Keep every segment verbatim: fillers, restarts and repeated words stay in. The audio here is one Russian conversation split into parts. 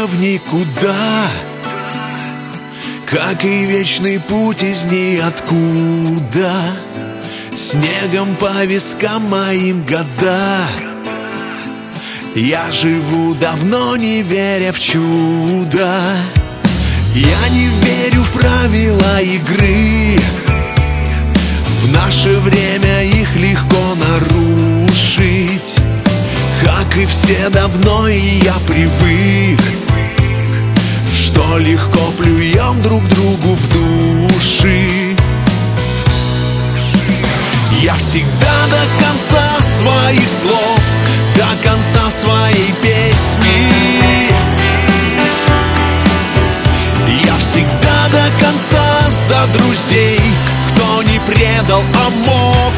в никуда, как и вечный путь из ниоткуда. Снегом по вискам моим года. Я живу давно, не веря в чудо. Я не верю в правила игры. В наше время их легко нарушить. Как и все давно, и я привык, что легко плюем друг другу в души. Я всегда до конца своих слов, до конца своей песни. Я всегда до конца за друзей, кто не предал, а мог.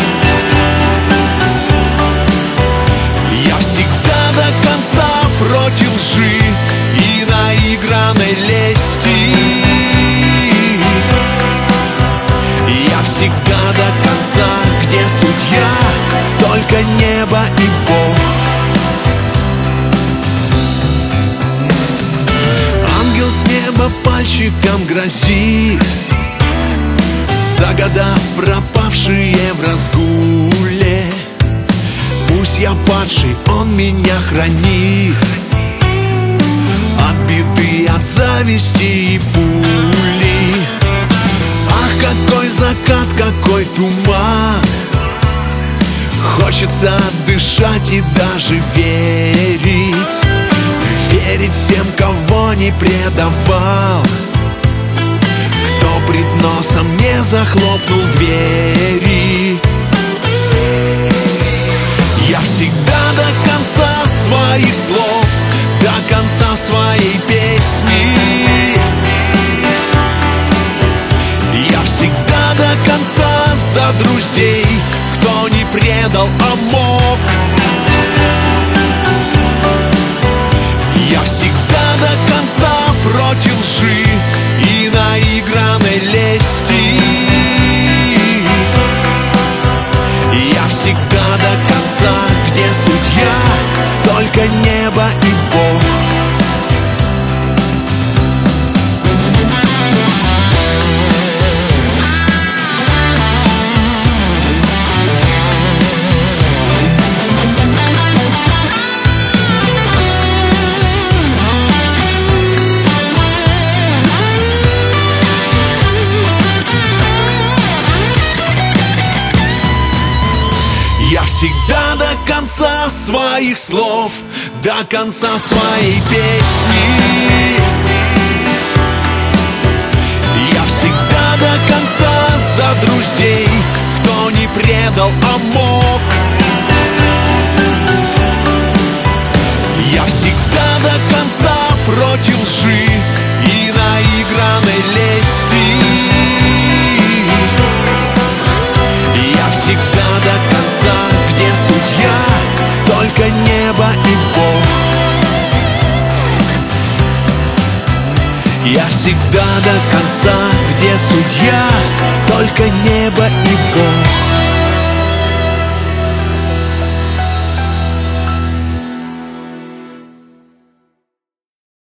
Я всегда до конца против лжи и наигранной лести. Я всегда до конца, где судья только небо и Бог. Ангел с неба пальчиком грозит, за года пропавшие в разгуле. Пусть я падший, он меня хранит от беды, от зависти и пули. Ах, какой закат, какой туман! Хочется дышать и даже верить, верить всем, кого не предавал, кто пред носом не захлопнул двери. Я всегда до конца своих слов, до конца своей песни. Я всегда до конца за друзей, кто не предал, а мог. Я всегда до конца против лжи и наигранной лести. Я всегда до конца, где судья только небо и Бог. Я всегда до конца своих слов, до конца своей песни. Я всегда до конца за друзей, кто не предал, а мог. Я всегда до конца против лжи и наигранной лести. Я всегда до конца, где судья только небо и Бог. Я всегда до конца, где судья только небо